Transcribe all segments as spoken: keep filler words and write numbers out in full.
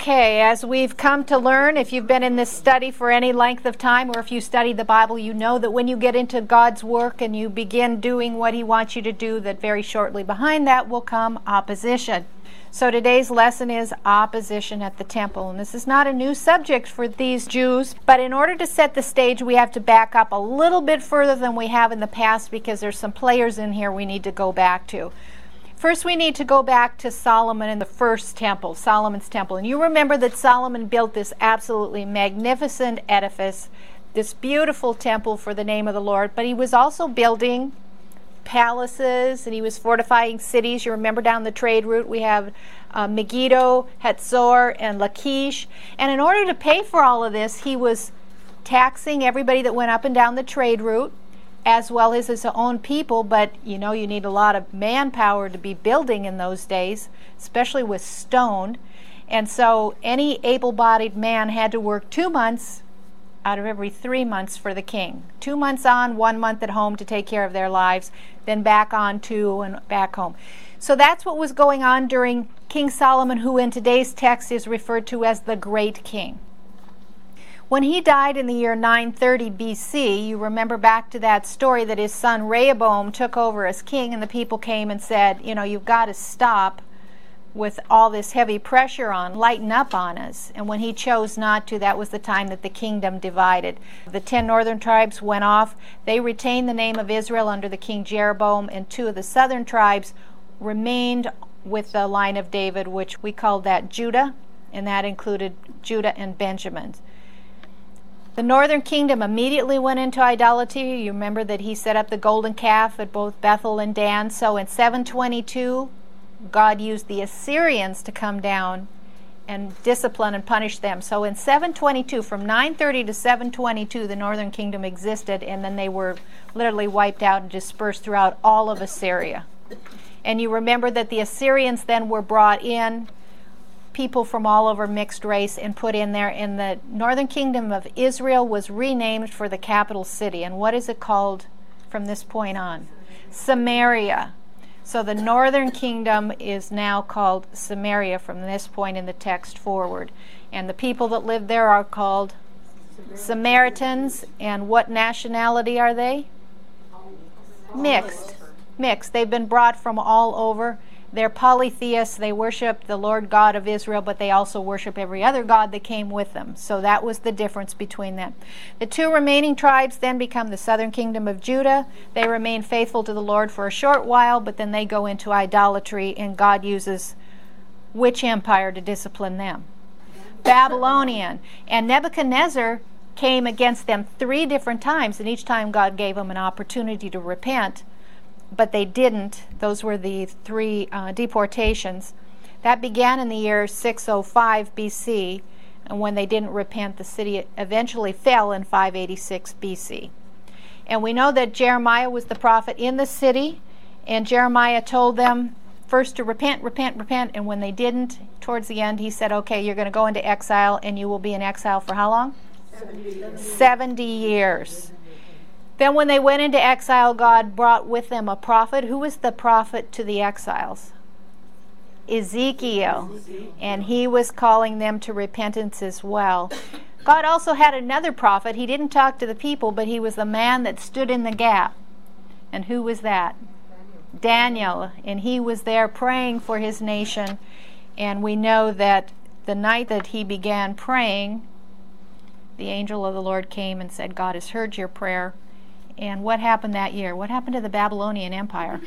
Okay, as we've come to learn, if you've been in this study for any length of time, or if you study the Bible, you know that when you get into God's work and you begin doing what He wants you to do, that very shortly behind that will come opposition. So today's lesson is opposition at the temple. And this is not a new subject for these Jews, but in order to set the stage, we have to back up a little bit further than we have in the past, because there's some players in here we need to go back to. First, we need to go back to Solomon and the first temple, Solomon's temple. And you remember that Solomon built this absolutely magnificent edifice, this beautiful temple for the name of the Lord, but he was also building palaces and he was fortifying cities. You remember down the trade route we have uh, Megiddo, Hatzor, and Lachish. And in order to pay for all of this, he was taxing everybody that went up and down the trade route, as well as his own people. But you know, you need a lot of manpower to be building in those days, especially with stone. And so any able-bodied man had to work two months out of every three months for the king. Two months on, one month at home to take care of their lives, then back on two and back home. So that's what was going on during King Solomon, who in today's text is referred to as the Great King. When he died in the year nine thirty B C, you remember back to that story that his son Rehoboam took over as king, and the people came and said, you know, you've got to stop with all this heavy pressure on, lighten up on us. And when he chose not to, that was the time that the kingdom divided. The ten northern tribes went off. They retained the name of Israel under the king Jeroboam, and two of the southern tribes remained with the line of David, which we called that Judah, and that included Judah and Benjamin. The northern kingdom immediately went into idolatry. You remember that he set up the golden calf at both Bethel and Dan. So in seven twenty-two, God used the Assyrians to come down and discipline and punish them. So in seven twenty-two, from nine thirty to seven twenty-two, the northern kingdom existed, and then they were literally wiped out and dispersed throughout all of Assyria. And you remember that the Assyrians then were brought in, people from all over, mixed race, and put in there. And the northern kingdom of Israel was renamed for the capital city. And what is it called from this point on? Samaria. So the northern kingdom is now called Samaria from this point in the text forward. And the people that live there are called Samaritans. And what nationality are they? Mixed. Mixed. They've been brought from all over. They're polytheists. They worship the Lord God of Israel, but they also worship every other god that came with them. So that was the difference between them. The two remaining tribes then become the southern kingdom of Judah. They remain faithful to the Lord for a short while, but then they go into idolatry, and God uses which empire to discipline them? Babylonian. And Nebuchadnezzar came against them three different times, and each time God gave them an opportunity to repent. But they didn't. Those were the three uh, deportations. That began in the year six oh five B C, and when they didn't repent, the city eventually fell in five eighty-six B C. And we know that Jeremiah was the prophet in the city, and Jeremiah told them first to repent, repent, repent, and when they didn't, towards the end, he said, okay, you're going to go into exile, and you will be in exile for how long? seventy, seventy years. Then when they went into exile, God brought with them a prophet. Who was the prophet to the exiles? Ezekiel. And he was calling them to repentance as well. God also had another prophet. He didn't talk to the people, but he was the man that stood in the gap. And who was that? Daniel. And he was there praying for his nation. And we know that the night that he began praying, the angel of the Lord came and said, God has heard your prayer. And what happened that year? What happened to the Babylonian Empire?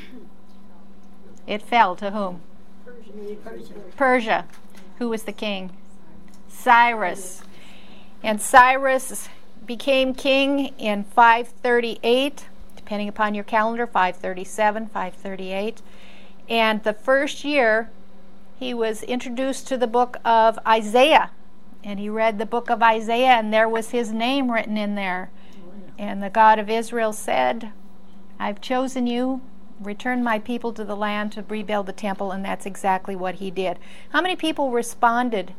It fell to whom? Persia. Persia. Who was the king? Cyrus. And Cyrus became king in five thirty-eight, depending upon your calendar, five thirty-seven, five thirty-eight. And the first year, he was introduced to the book of Isaiah. And he read the book of Isaiah, and there was his name written in there. And the God of Israel said, I've chosen you, return my people to the land to rebuild the temple, and that's exactly what he did. How many people responded?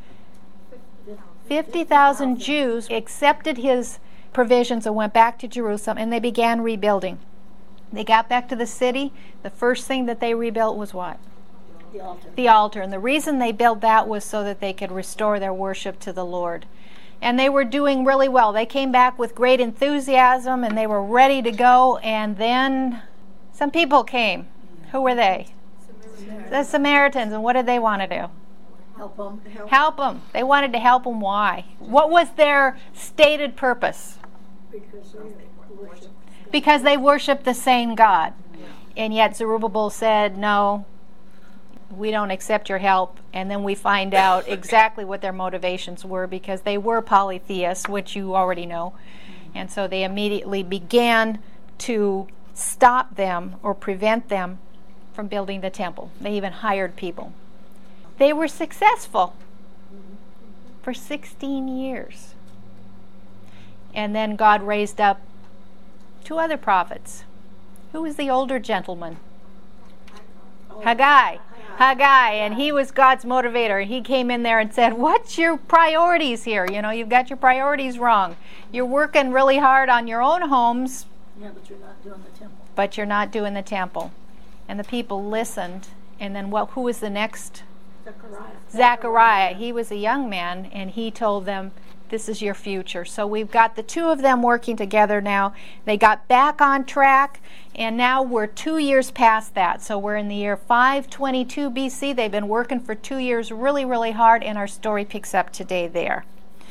fifty thousand Jews accepted his provisions and went back to Jerusalem, and they began rebuilding. They got back to the city. The first thing that they rebuilt was what? The altar. The altar. And the reason they built that was so that they could restore their worship to the Lord. And they were doing really well. They came back with great enthusiasm and they were ready to go. And then some people came. Who were they? Samaritans. The Samaritans. And what did they want to do? Help them. Help. help them. They wanted to help them. Why? What was their stated purpose? Because they worship. Because they worship the same God. And yet Zerubbabel said, no, we don't accept your help. And then we find out exactly what their motivations were, because they were polytheists, which you already know. And so they immediately began to stop them or prevent them from building the temple. They even hired people. They were successful for sixteen years. And then God raised up two other prophets. Who was the older gentleman? Haggai. Haggai, and he was God's motivator. He came in there and said, what's your priorities here? You know, you've got your priorities wrong. You're working really hard on your own homes. Yeah, but you're not doing the temple. But you're not doing the temple. And the people listened. And then what? Who was the next? Zechariah. Zechariah. He was a young man, and he told them, this is your future. So we've got the two of them working together now. They got back on track, and now we're two years past that. So we're in the year five twenty-two B C. They've been working for two years really, really hard, and our story picks up today there.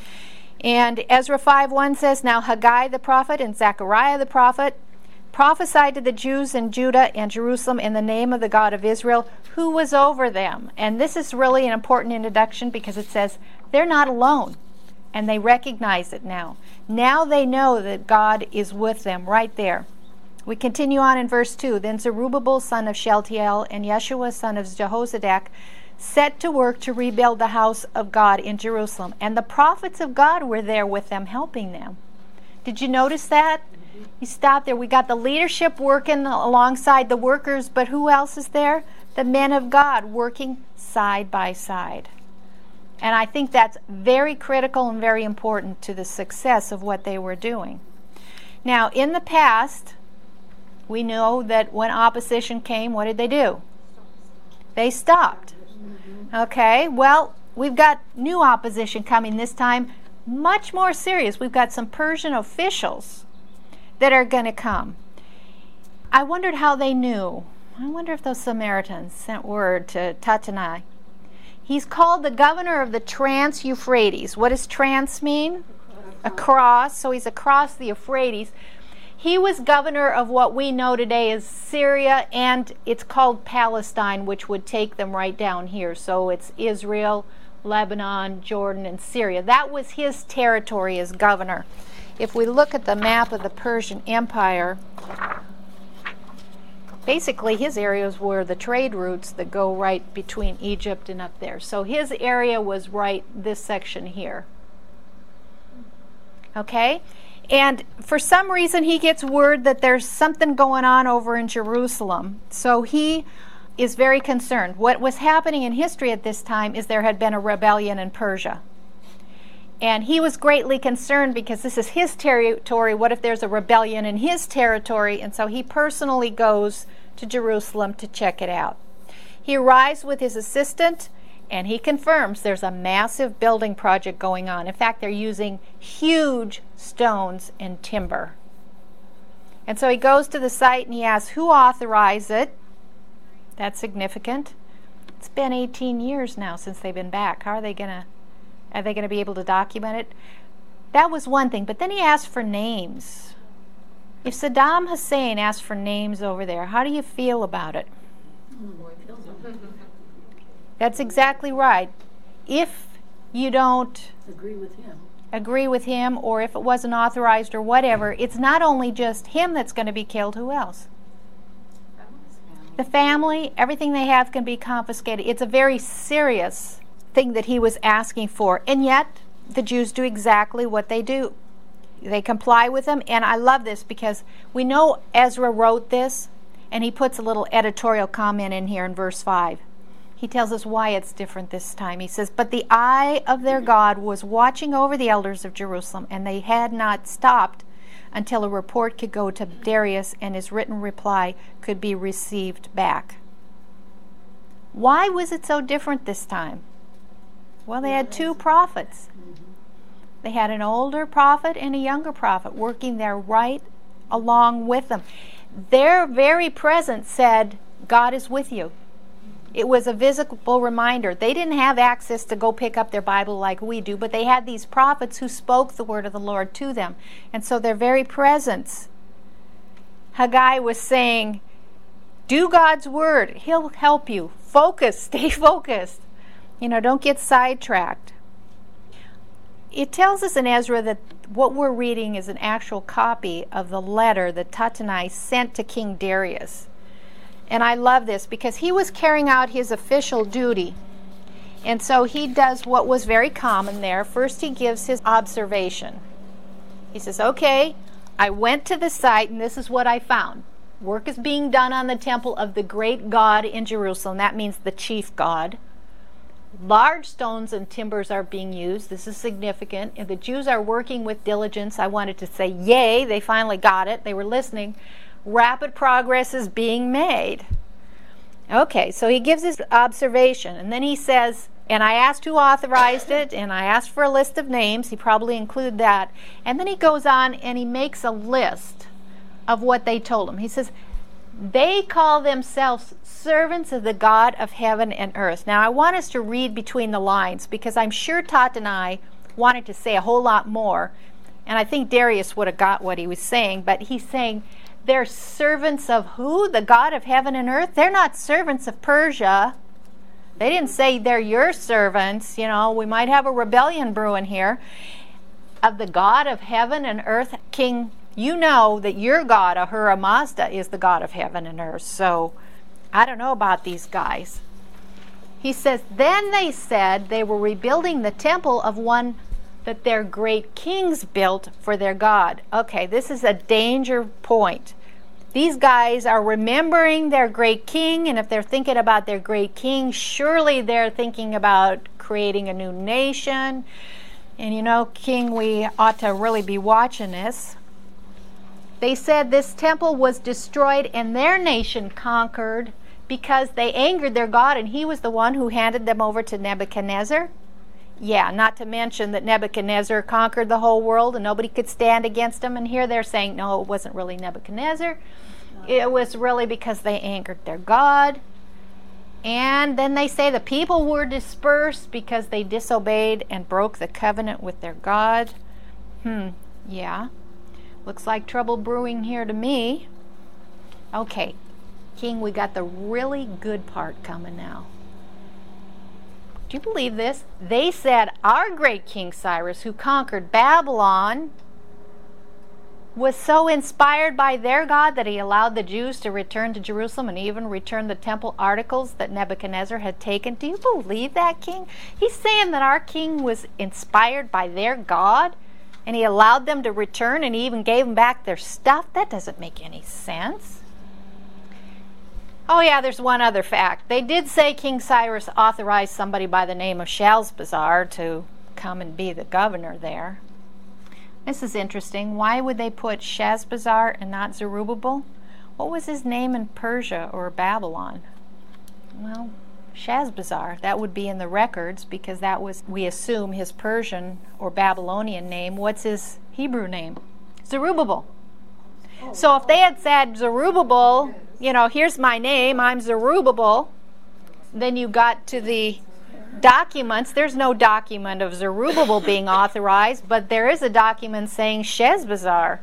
And Ezra five one says, now Haggai the prophet and Zechariah the prophet prophesied to the Jews in Judah and Jerusalem in the name of the God of Israel, who was over them. And this is really an important introduction, because it says they're not alone. And they recognize it now. Now they know that God is with them right there. We continue on in verse two. Then Zerubbabel, son of Shealtiel, and Yeshua, son of Jehozadak, set to work to rebuild the house of God in Jerusalem. And the prophets of God were there with them, helping them. Did you notice that? You stop there. We got the leadership working alongside the workers, but who else is there? The men of God working side by side. And I think that's very critical and very important to the success of what they were doing. Now, in the past, we know that when opposition came, what did they do? They stopped. Okay, well, we've got new opposition coming this time, much more serious. We've got some Persian officials that are going to come. I wondered how they knew. I wonder if those Samaritans sent word to Tattenai. He's called the governor of the Trans-Euphrates. What does trans mean? Across. So he's across the Euphrates. He was governor of what we know today as Syria, and it's called Palestine, which would take them right down here. So it's Israel, Lebanon, Jordan, and Syria. That was his territory as governor. If we look at the map of the Persian Empire, basically his areas were the trade routes that go right between Egypt and up there. So his area was right this section here. Okay? And for some reason he gets word that there's something going on over in Jerusalem. So he is very concerned. What was happening in history at this time is there had been a rebellion in Persia. And he was greatly concerned because this is his territory. What if there's a rebellion in his territory? And so he personally goes to Jerusalem to check it out. He arrives with his assistant, and he confirms there's a massive building project going on. In fact, they're using huge stones and timber. And so he goes to the site and he asks, who authorized it? That's significant. It's been eighteen years now since they've been back. How are they going to, are they going to be able to document it? That was one thing. But then he asked for names. If Saddam Hussein asked for names over there, how do you feel about it? That's exactly right. If you don't agree with him, agree with him, or if it wasn't authorized or whatever, it's not only just him that's going to be killed. Who else? The family, everything they have can be confiscated. It's a very serious thing that he was asking for. And yet, the Jews do exactly what they do. They comply with him. And I love this because we know Ezra wrote this, and he puts a little editorial comment in here in verse five. He tells us why it's different this time. He says, but the eye of their God was watching over the elders of Jerusalem, and they had not stopped until a report could go to Darius and his written reply could be received back. Why was it so different this time? Well, they had two prophets. They had an older prophet and a younger prophet working there right along with them. Their very presence said, God is with you. It was a visible reminder. They didn't have access to go pick up their Bible like we do, but they had these prophets who spoke the word of the Lord to them. And so their very presence, Haggai was saying, do God's word. He'll help you. Focus. Stay focused. You know, don't get sidetracked. It tells us in Ezra that what we're reading is an actual copy of the letter that Tattenai sent to King Darius. And I love this because he was carrying out his official duty. And so he does what was very common there. First, he gives his observation. He says, okay, I went to the site and this is what I found. Work is being done on the temple of the great God in Jerusalem. That means the chief God. Large stones and timbers are being used. This is significant. And the Jews are working with diligence. I wanted to say, yay, they finally got it. They were listening. Rapid progress is being made. Okay, so he gives his observation, and then he says, and I asked who authorized it, and I asked for a list of names. He probably included that. And then he goes on and he makes a list of what they told him. He says, they call themselves servants of the God of heaven and earth. Now, I want us to read between the lines because I'm sure Tattenai wanted to say a whole lot more, and I think Darius would have got what he was saying, but he's saying, they're servants of who? The God of heaven and earth? They're not servants of Persia. They didn't say they're your servants. You know, we might have a rebellion brewing here. Of the God of heaven and earth, King, you know that your God, Ahura Mazda, is the God of heaven and earth. So, I don't know about these guys. He says, then they said they were rebuilding the temple of one that their great kings built for their God. Okay, this is a danger point. These guys are remembering their great king, and if they're thinking about their great king, surely they're thinking about creating a new nation. And you know, King, we ought to really be watching this. They said this temple was destroyed and their nation conquered because they angered their God, and he was the one who handed them over to Nebuchadnezzar. Yeah, not to mention that Nebuchadnezzar conquered the whole world and nobody could stand against him. And here they're saying, no, it wasn't really Nebuchadnezzar. It was really because they angered their God. And then they say the people were dispersed because they disobeyed and broke the covenant with their God. Hmm, yeah. Looks like trouble brewing here to me. Okay, King, we got the really good part coming now. Do you believe this? They said our great King Cyrus, who conquered Babylon, was so inspired by their God that he allowed the Jews to return to Jerusalem and even return the temple articles that Nebuchadnezzar had taken. Do you believe that, King? He's saying that our king was inspired by their God and he allowed them to return and he even gave them back their stuff? That doesn't make any sense. Oh yeah, there's one other fact. They did say King Cyrus authorized somebody by the name of Shalmaneser to come and be the governor there. This is interesting. Why would they put Shazbazzar and not Zerubbabel? What was his name in Persia or Babylon? Well, Shazbazzar. That would be in the records because that was, we assume, his Persian or Babylonian name. What's his Hebrew name? Zerubbabel. So if they had said Zerubbabel, you know, here's my name, I'm Zerubbabel, then you got to the documents. There's no document of Zerubbabel being authorized, but there is a document saying Shazbazzar.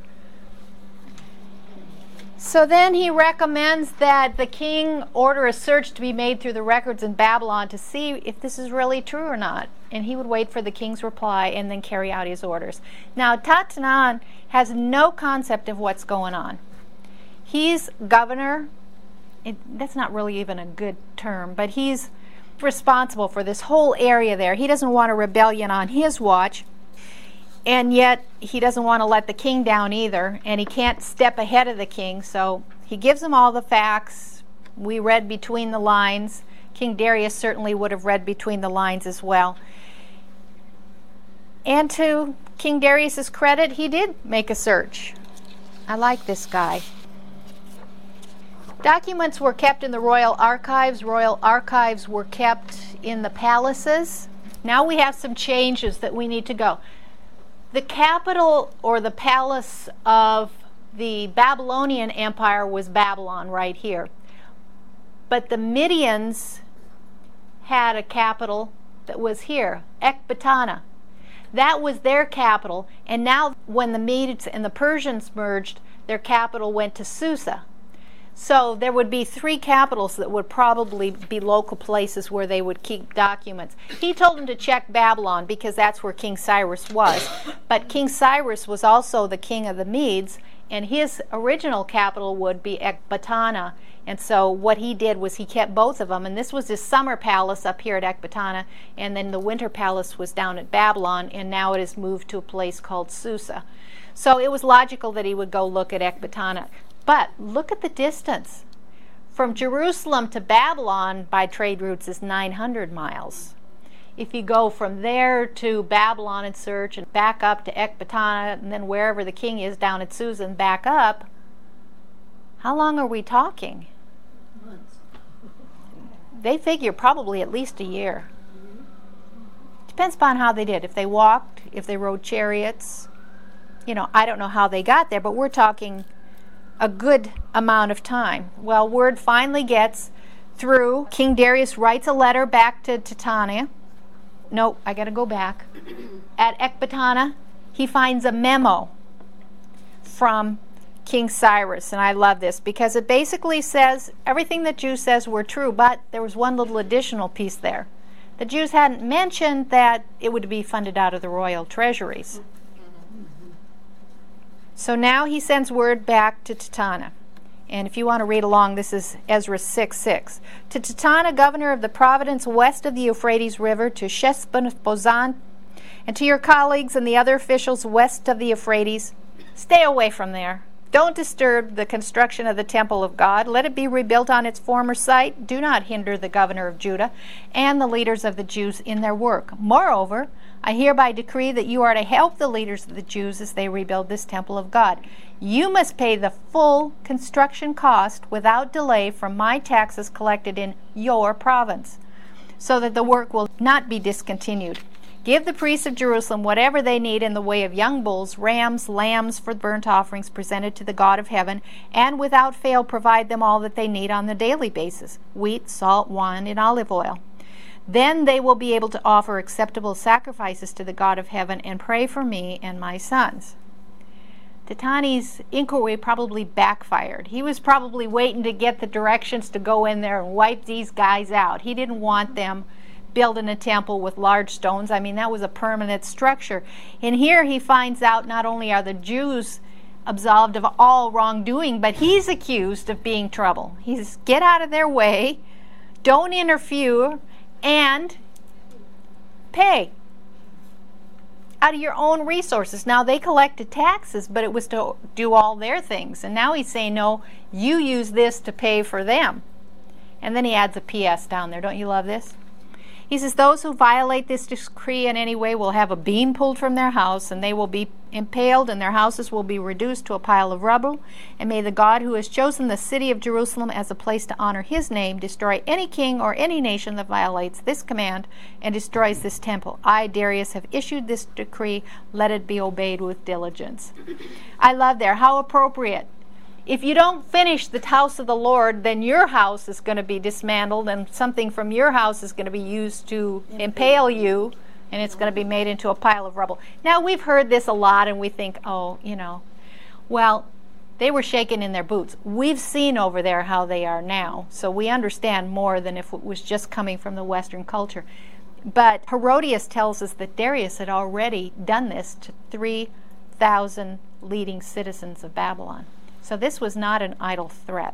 So then he recommends that the king order a search to be made through the records in Babylon to see if this is really true or not. And he would wait for the king's reply and then carry out his orders. Now, Tattenai has no concept of what's going on. He's governor. It, that's not really even a good term, but he's responsible for this whole area there. He doesn't want a rebellion on his watch, and yet he doesn't want to let the king down either, and he can't step ahead of the king, so he gives him all the facts. We read between the lines. King Darius certainly would have read between the lines as well. And to King Darius's credit, he did make a search. I like this guy. Documents were kept in the royal archives. Royal archives were kept in the palaces. Now we have some changes that we need to go. The capital or the palace of the Babylonian Empire was Babylon right here. But the Medians had a capital that was here, Ecbatana. That was their capital, and now when the Medes and the Persians merged, their capital went to Susa. So there would be three capitals that would probably be local places where they would keep documents. He told them to check Babylon because that's where King Cyrus was. But King Cyrus was also the king of the Medes, and his original capital would be Ecbatana. And so what he did was he kept both of them. And this was his summer palace up here at Ecbatana, and then the winter palace was down at Babylon, and now it has moved to a place called Susa. So it was logical that he would go look at Ecbatana. But look at the distance. From Jerusalem to Babylon by trade routes is nine hundred miles. If you go from there to Babylon and search and back up to Ecbatana and then wherever the king is down at Susa and back up, how long are we talking? Months. They figure probably at least a year. Depends upon how they did. If they walked, if they rode chariots. You know, I don't know how they got there, but we're talking a good amount of time. Well, word finally gets through. King Darius writes a letter back to Titania. No, I got to go back. At Ecbatana, he finds a memo from King Cyrus, and I love this because it basically says everything that Jews says were true, but there was one little additional piece there. The Jews hadn't mentioned that it would be funded out of the royal treasuries. So now he sends word back to Titania. And if you want to read along, this is Ezra six six. To Titania, governor of the province west of the Euphrates River, to Sheshbazan, and to your colleagues and the other officials west of the Euphrates, stay away from there. Don't disturb the construction of the temple of God. Let it be rebuilt on its former site. Do not hinder the governor of Judah and the leaders of the Jews in their work. Moreover, I hereby decree that you are to help the leaders of the Jews as they rebuild this temple of God. You must pay the full construction cost without delay from my taxes collected in your province, so that the work will not be discontinued. Give the priests of Jerusalem whatever they need in the way of young bulls, rams, lambs for burnt offerings presented to the God of heaven, and without fail provide them all that they need on the daily basis, wheat, salt, wine, and olive oil. Then they will be able to offer acceptable sacrifices to the God of heaven and pray for me and my sons. Titani's inquiry probably backfired. He was probably waiting to get the directions to go in there and wipe these guys out. He didn't want them building a temple with large stones. I mean, that was a permanent structure. And here he finds out not only are the Jews absolved of all wrongdoing, but he's accused of being trouble. He's get out of their way, don't interfere, and pay out of your own resources. Now, they collected taxes, but it was to do all their things. And now he's saying, no, you use this to pay for them. And then he adds a P S down there. Don't you love this? He says, those who violate this decree in any way will have a beam pulled from their house, and they will be impaled, and their houses will be reduced to a pile of rubble. And may the God who has chosen the city of Jerusalem as a place to honor his name destroy any king or any nation that violates this command and destroys this temple. I, Darius, have issued this decree. Let it be obeyed with diligence. I love there. How appropriate. If you don't finish the house of the Lord, then your house is going to be dismantled, and something from your house is going to be used to impale you, and it's going to be made into a pile of rubble. Now, we've heard this a lot, and we think, oh, you know, well, they were shaking in their boots. We've seen over there how they are now, so we understand more than if it was just coming from the Western culture. But Herodias tells us that Darius had already done this to three thousand leading citizens of Babylon. So this was not an idle threat.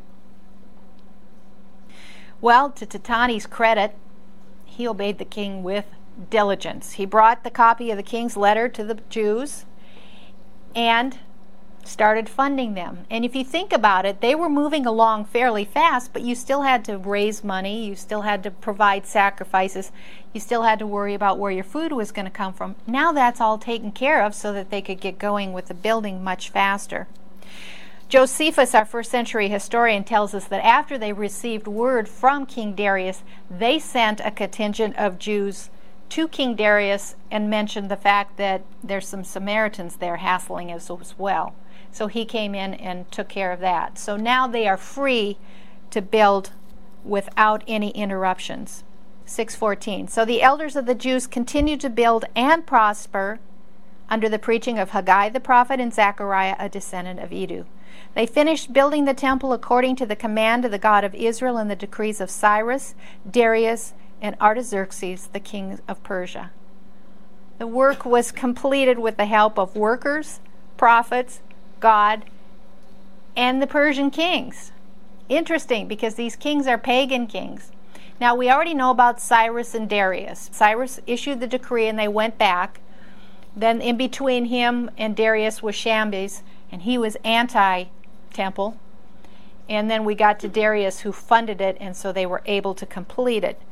Well, to Titani's credit, he obeyed the king with diligence. He brought the copy of the king's letter to the Jews and started funding them. And if you think about it, they were moving along fairly fast, but you still had to raise money, you still had to provide sacrifices, you still had to worry about where your food was going to come from. Now that's all taken care of so that they could get going with the building much faster. Josephus, our first century historian, tells us that after they received word from King Darius, they sent a contingent of Jews to King Darius and mentioned the fact that there's some Samaritans there hassling us as well. So he came in and took care of that. So now they are free to build without any interruptions. six fourteen. So the elders of the Jews continued to build and prosper under the preaching of Haggai the prophet and Zechariah, a descendant of Edu. They finished building the temple according to the command of the God of Israel and the decrees of Cyrus, Darius, and Artaxerxes, the king of Persia. The work was completed with the help of workers, prophets, God, and the Persian kings. Interesting, because these kings are pagan kings. Now, we already know about Cyrus and Darius. Cyrus issued the decree and they went back. Then in between him and Darius was Shambies, and he was anti-temple. And then we got to Darius, who funded it, and so they were able to complete it.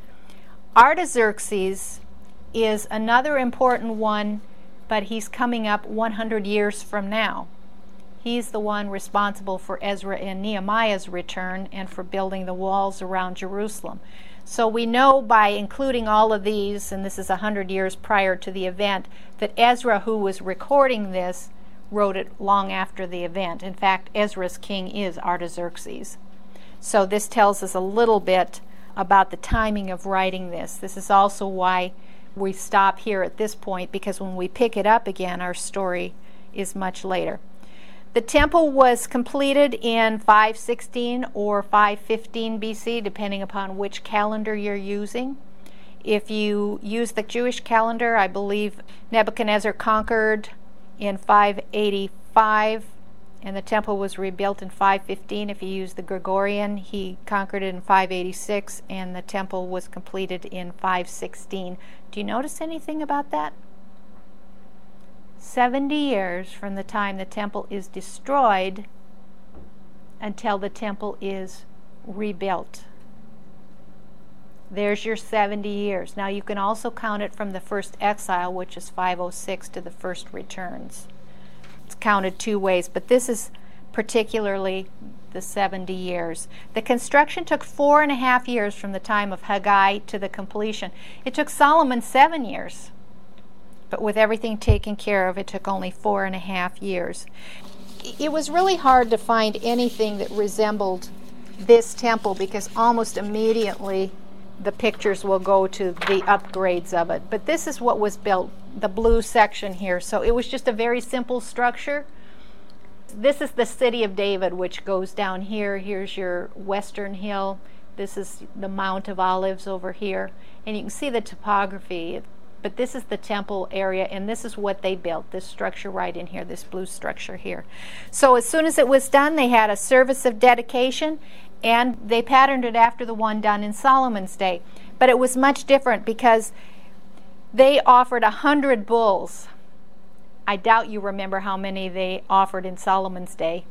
Artaxerxes is another important one, but he's coming up one hundred years from now. He's the one responsible for Ezra and Nehemiah's return and for building the walls around Jerusalem. So we know by including all of these, and this is one hundred years prior to the event, that Ezra, who was recording this, wrote it long after the event. In fact, Ezra's king is Artaxerxes. So this tells us a little bit about the timing of writing this. This is also why we stop here at this point, because when we pick it up again, our story is much later. The temple was completed in five sixteen or five fifteen B C, depending upon which calendar you're using. If you use the Jewish calendar, I believe Nebuchadnezzar conquered in five eighty-five, and the temple was rebuilt in five fifteen. If you use the Gregorian, he conquered it in five eighty-six, and the temple was completed in five sixteen. Do you notice anything about that? seventy years from the time the temple is destroyed until the temple is rebuilt. There's your seventy years. Now you can also count it from the first exile, which is five oh six, to the first returns. It's counted two ways, but this is particularly the seventy years. The construction took four and a half years from the time of Haggai to the completion. It took Solomon seven years. But with everything taken care of, it took only four and a half years. It was really hard to find anything that resembled this temple, because almost immediately the pictures will go to the upgrades of it. But this is what was built, the blue section here. So it was just a very simple structure. This is the city of David, which goes down here. Here's your western hill. This is the Mount of Olives over here. And you can see the topography. But this is the temple area, and this is what they built, this structure right in here, this blue structure here. So as soon as it was done, they had a service of dedication, and they patterned it after the one done in Solomon's day. But it was much different, because they offered a hundred bulls. I doubt you remember how many they offered in Solomon's day.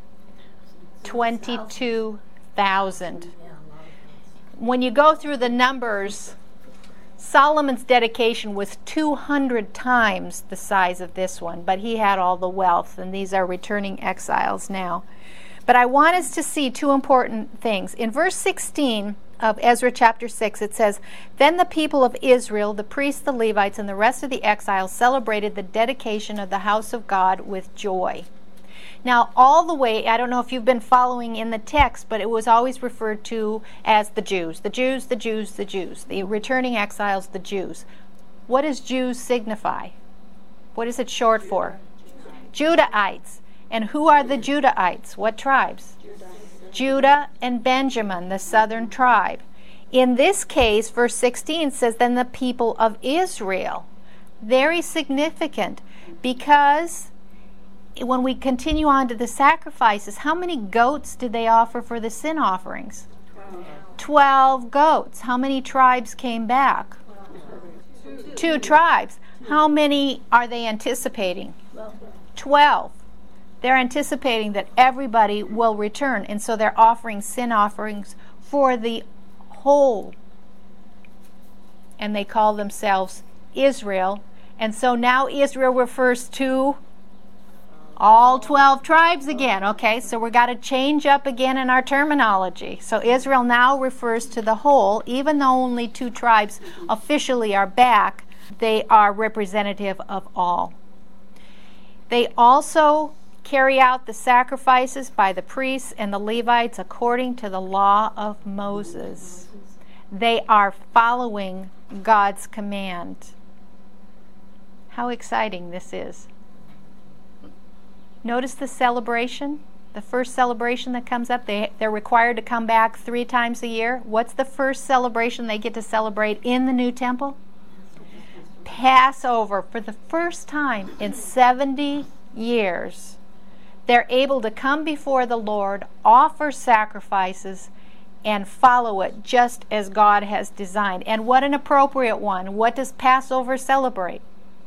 twenty-two thousand. When you go through the numbers, Solomon's dedication was two hundred times the size of this one, but he had all the wealth, and these are returning exiles now. But I want us to see two important things. In verse sixteen of Ezra chapter six, it says, "Then the people of Israel, the priests, the Levites, and the rest of the exiles celebrated the dedication of the house of God with joy." Now, all the way, I don't know if you've been following in the text, but it was always referred to as the Jews. The Jews, the Jews, the Jews. The returning exiles, the Jews. What does Jews signify? What is it short for? Judahites. And who are the Judahites? What tribes? Judah and Benjamin, the southern tribe. In this case, verse sixteen says, "Then the people of Israel." Very significant, because when we continue on to the sacrifices, how many goats did they offer for the sin offerings? Twelve. Twelve goats. How many tribes came back? Two. Two tribes. How many are they anticipating? Twelve. They're anticipating that everybody will return, and so they're offering sin offerings for the whole. And they call themselves Israel. And so now Israel refers to All twelve tribes again. Okay, so we've got to change up again in our terminology. So Israel now refers to the whole, even though only two tribes officially are back, they are representative of all. They also carry out the sacrifices by the priests and the Levites according to the law of Moses. They are following God's command. How exciting this is. Notice the celebration, the first celebration that comes up. They, they're required to come back three times a year. What's the first celebration they get to celebrate in the new temple? Passover. For the first time in seventy years, they're able to come before the Lord, offer sacrifices, and follow it just as God has designed. And what an appropriate one. What does Passover celebrate?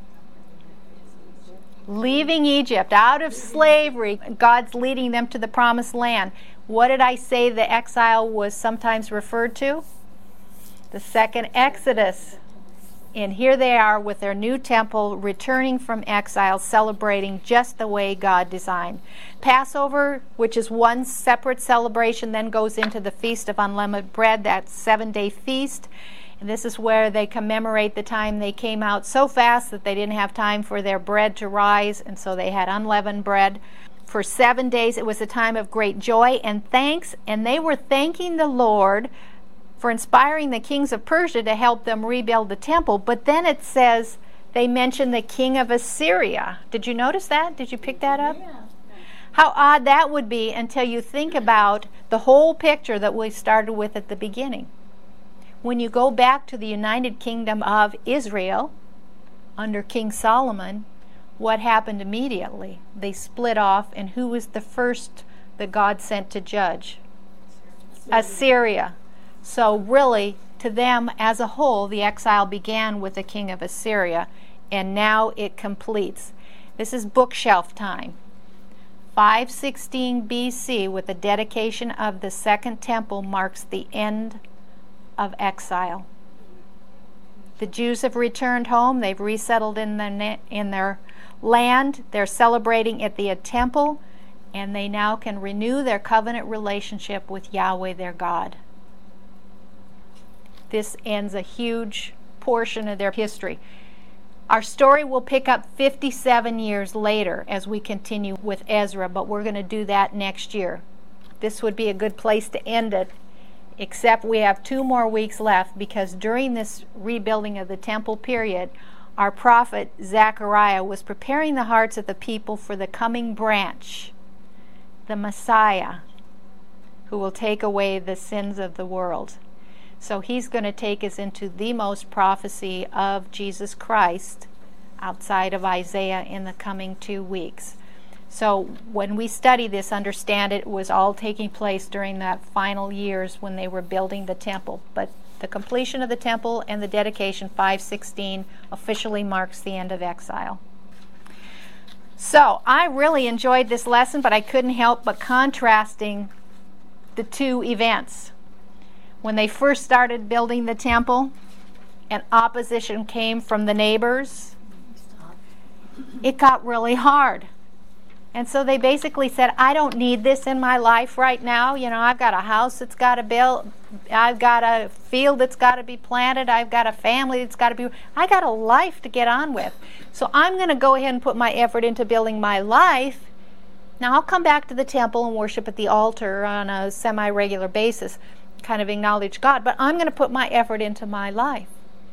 Leaving Egypt, out of slavery. God's leading them to the promised land. What did I say the exile was sometimes referred to? The second Exodus. And here they are with their new temple, returning from exile, celebrating just the way God designed. Passover, which is one separate celebration, then goes into the Feast of Unleavened Bread, that seven-day feast. And this is where they commemorate the time they came out so fast that they didn't have time for their bread to rise, and so they had unleavened bread. For seven days it was a time of great joy and thanks, and they were thanking the Lord for inspiring the kings of Persia to help them rebuild the temple. But then it says they mentioned the king of Assyria. Did you notice that? Did you pick that up? Yeah. How odd that would be until you think about the whole picture that we started with at the beginning. When you go back to the United Kingdom of Israel under King Solomon, what happened immediately? They split off, and who was the first that God sent to judge? Assyria. Assyria. So really, to them as a whole, the exile began with the king of Assyria, and now it completes. This is bookshelf time. five sixteen B C, with the dedication of the Second Temple, marks the end of exile. The Jews have returned home. They've resettled in their, in their land. They're celebrating at the temple, and they now can renew their covenant relationship with Yahweh their God. This ends a huge portion of their history. Our story will pick up fifty-seven years later as we continue with Ezra, but we're going to do that next year. This would be a good place to end it, except we have two more weeks left, because during this rebuilding of the temple period, our prophet Zechariah was preparing the hearts of the people for the coming branch, the Messiah, who will take away the sins of the world. So he's going to take us into the most prophecy of Jesus Christ outside of Isaiah in the coming two weeks. So when we study this, understand it was all taking place during that final years when they were building the temple. But the completion of the temple and the dedication, five sixteen, officially marks the end of exile. So I really enjoyed this lesson, but I couldn't help but contrasting the two events. When they first started building the temple and opposition came from the neighbors, it got really hard. And so they basically said, I don't need this in my life right now. You know, I've got a house that's got to build. I've got a field that's got to be planted. I've got a family that's got to be. I got a life to get on with. So I'm going to go ahead and put my effort into building my life. Now I'll come back to the temple and worship at the altar on a semi-regular basis, kind of acknowledge God, but I'm going to put my effort into my life.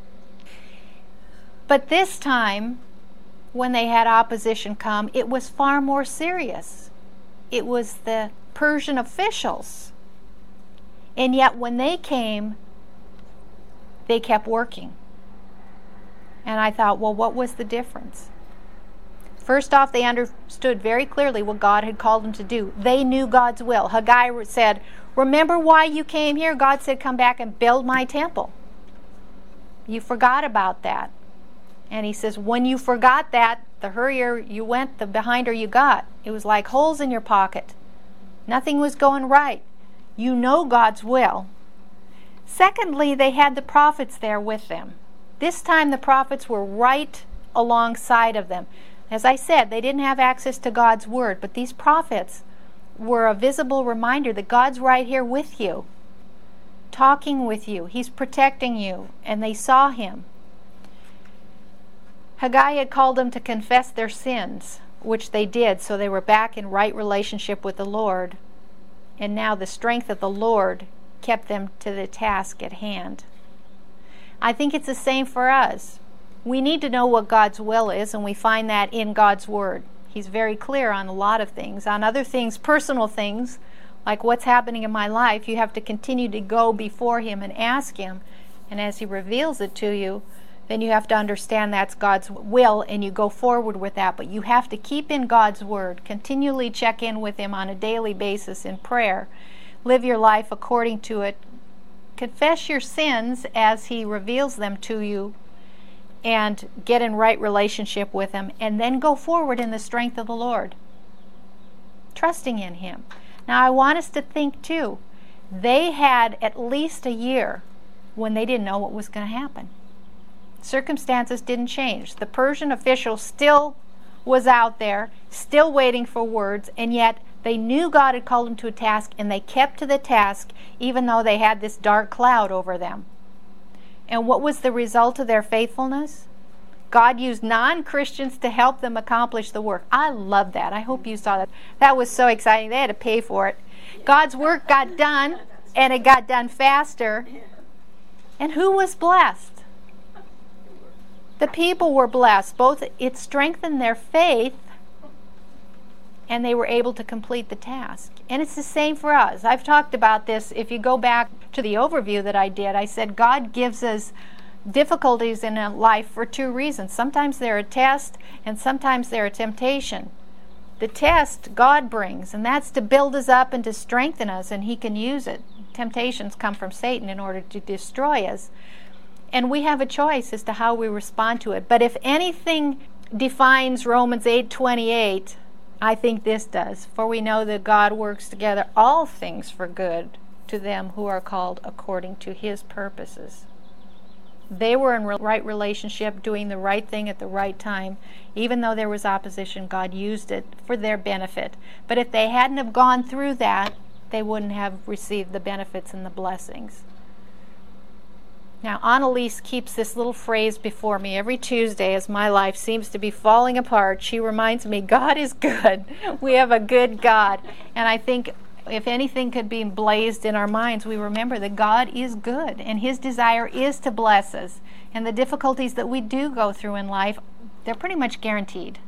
But this time, when they had opposition come, it was far more serious. It was the Persian officials. And yet when they came, they kept working. And I thought, well, what was the difference? First off, they understood very clearly what God had called them to do. They knew God's will. Haggai said, remember why you came here? God said, come back and build my temple. You forgot about that. And he says, when you forgot that, the hurrier you went, the behinder you got. It was like holes in your pocket. Nothing was going right. You know God's will. Secondly, they had the prophets there with them. This time the prophets were right alongside of them. As I said, they didn't have access to God's word, but these prophets were a visible reminder that God's right here with you, talking with you. He's protecting you, and they saw him. Haggai had called them to confess their sins, which they did, so they were back in right relationship with the Lord. And now the strength of the Lord kept them to the task at hand. I think it's the same for us. We need to know what God's will is, and we find that in God's Word. He's very clear on a lot of things. On other things, personal things, like what's happening in my life, you have to continue to go before Him and ask Him. And as He reveals it to you, then you have to understand that's God's will, and you go forward with that. But you have to keep in God's Word, continually check in with Him on a daily basis in prayer. Live your life according to it. Confess your sins as He reveals them to you, and get in right relationship with Him, and then go forward in the strength of the Lord, trusting in Him. Now I want us to think too, they had at least a year when they didn't know what was going to happen. Circumstances didn't change. The Persian official still was out there, still waiting for words, and yet they knew God had called them to a task, and they kept to the task even though they had this dark cloud over them. And what was the result of their faithfulness? God used non-Christians to help them accomplish the work. I love that. I hope you saw that. That was so exciting. They had to pay for it. God's work got done, and it got done faster. And who was blessed? The people were blessed. Both it strengthened their faith, and they were able to complete the task. And it's the same for us. I've talked about this. If you go back to the overview that I did, I said God gives us difficulties in life for two reasons. Sometimes they're a test, and sometimes they're a temptation. The test God brings, and that's to build us up and to strengthen us, and He can use it. Temptations come from Satan in order to destroy us. And we have a choice as to how we respond to it. But if anything defines Romans eight twenty-eight, I think this does. For we know that God works together all things for good to them who are called according to His purposes. They were in right relationship, doing the right thing at the right time. Even though there was opposition, God used it for their benefit. But if they hadn't have gone through that, they wouldn't have received the benefits and the blessings. Now, Annalise keeps this little phrase before me every Tuesday as my life seems to be falling apart. She reminds me, God is good. We have a good God. And I think if anything could be blazed in our minds, we remember that God is good, and His desire is to bless us. And the difficulties that we do go through in life, they're pretty much guaranteed.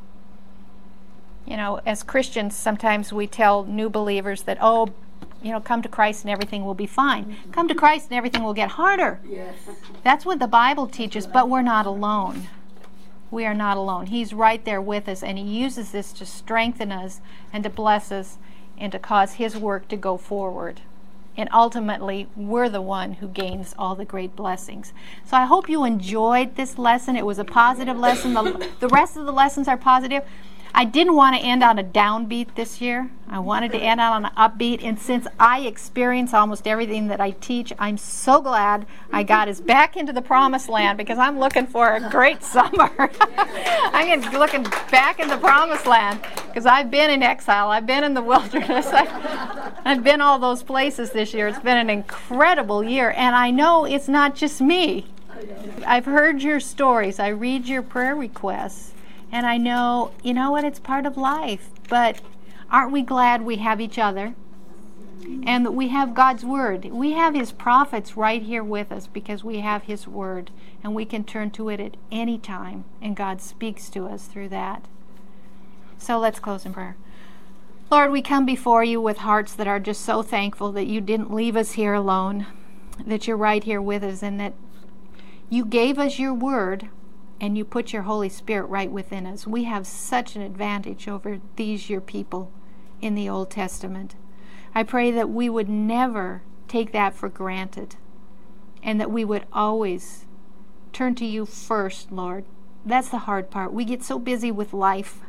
You know, as Christians, sometimes we tell new believers that, oh, you know, come to Christ and everything will be fine. Come to Christ and everything will get harder. Yes. That's what the Bible teaches, but we're not alone. We are not alone. He's right there with us, and He uses this to strengthen us and to bless us and to cause His work to go forward. And ultimately, we're the one who gains all the great blessings. So I hope you enjoyed this lesson. It was a positive lesson. The, the rest of the lessons are positive. I didn't want to end on a downbeat this year. I wanted to end on an upbeat. And since I experience almost everything that I teach, I'm so glad I got us back into the promised land, because I'm looking for a great summer. I'm looking back in the promised land because I've been in exile. I've been in the wilderness. I've, I've been all those places this year. It's been an incredible year. And I know it's not just me. I've heard your stories. I read your prayer requests. And I know, you know what, it's part of life. But aren't we glad we have each other? And that we have God's Word. We have His prophets right here with us because we have His Word. And we can turn to it at any time. And God speaks to us through that. So let's close in prayer. Lord, we come before You with hearts that are just so thankful that You didn't leave us here alone. That You're right here with us, and that You gave us Your Word, and You put Your Holy Spirit right within us. We have such an advantage over these Your people in the Old Testament. I pray that we would never take that for granted, and that we would always turn to You first, Lord. That's the hard part. We get so busy with life,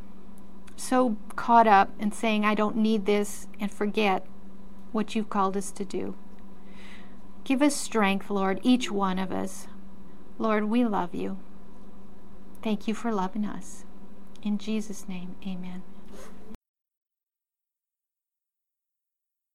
so caught up in saying, I don't need this, and forget what You've called us to do. Give us strength, Lord, each one of us. Lord, we love You. Thank You for loving us. In Jesus' name, amen.